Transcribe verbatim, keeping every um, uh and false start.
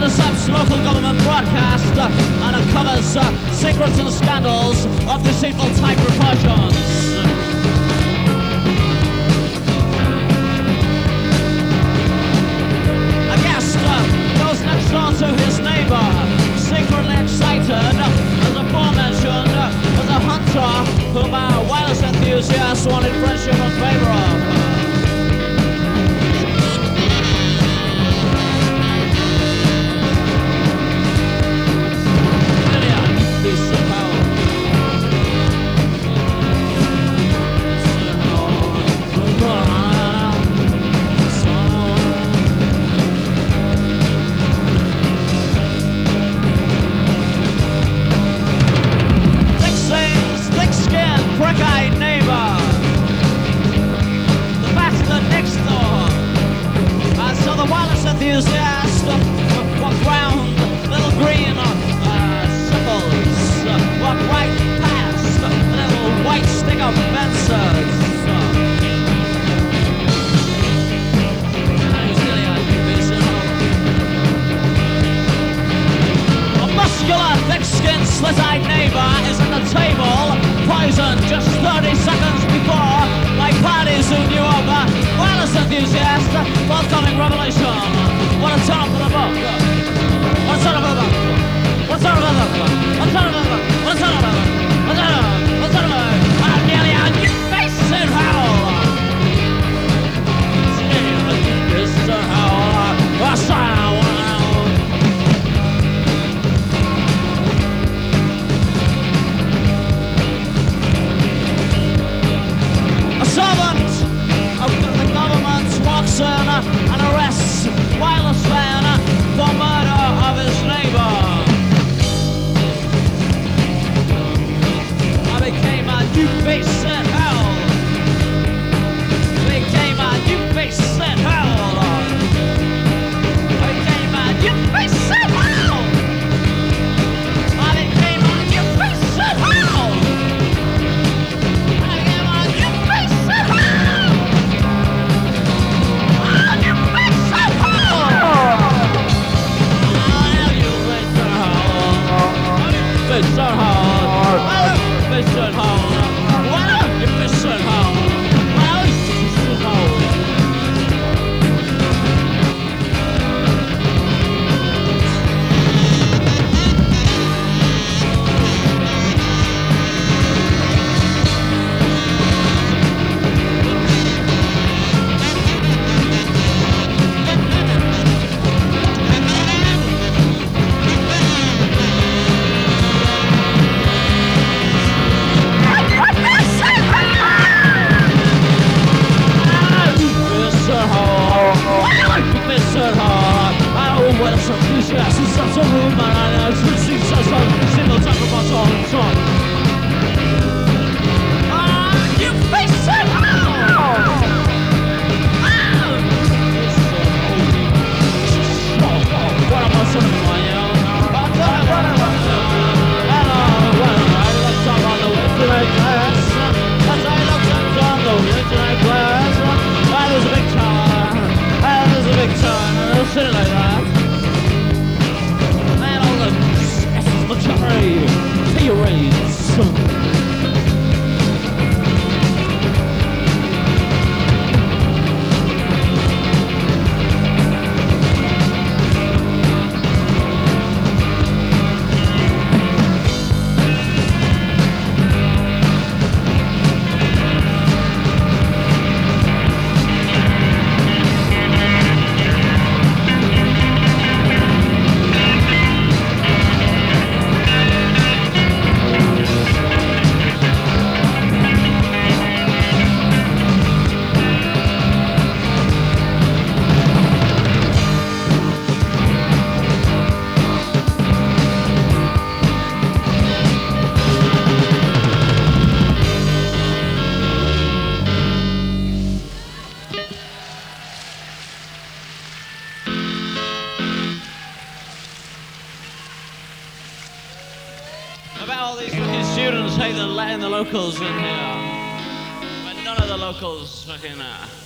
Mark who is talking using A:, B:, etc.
A: intercepts local government broadcast uh, and uncovers uh, secrets and scandals of deceitful type repercussions. A guest uh, goes next door to his neighbor, secretly excited, uh, as aforementioned, uh, as a hunter whom our wireless enthusiasts wanted friendship and favor of. Brick-eyed neighbor, the bastard next door. And so the wireless enthusiast uh, walked round little green uh, circles, uh, walked right past little white stick-up fences. A muscular, thick-skinned, slit-eyed neighbor is at the table, poisoned just thirty seconds before my parties who knew of a wireless enthusiast, forthcoming revelation. What a turn for the book. What a turn for the book. What a turn for the book. What a turn for the book. What a turn for the book. What a turn for the book. What a turn for the book. I'm nearly on your face and howl. Mister Howell. What's that? Servant of the government walks in and arrests wireless man for murder of his neighbor. I became a new face in hell. I became a new face in hell. I became a new face in hell. I became a new face in hell. Fish and hard. Fish and hard. Why don't you fish and hard? Why don't you fish and hard? Yes, it's such a room, man. I know it's really such a single talk about all the time. Ah, you face it! Oh! What am I saying, man? You know? What am I looked up on the internet class. As I looked up on the internet class, that was a big tower. That was a big tower. I'll sit like that. Sorry, theories. About all these fucking students, hey, they're letting the locals in here. But none of the locals fucking uh